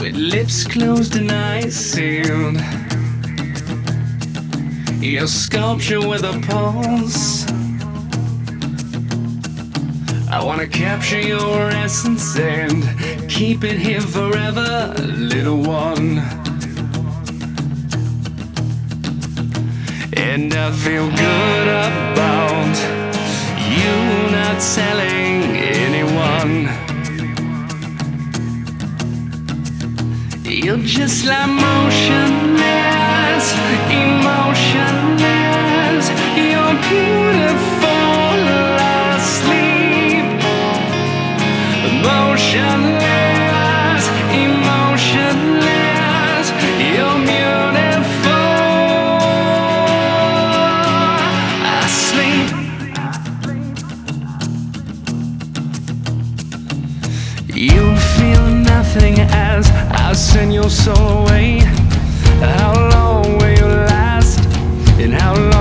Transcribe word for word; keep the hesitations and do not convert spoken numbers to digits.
with lips closed and eyes sealed. Your sculpture with a pulse. I wanna capture your essence and keep it here forever, little one. And I feel good about you not telling anyone. You're just like motionless, emotionless. You're beautiful asleep. Motionless, emotionless. You're beautiful asleep. You feel nothing as I send your soul away. How long will you last? And how long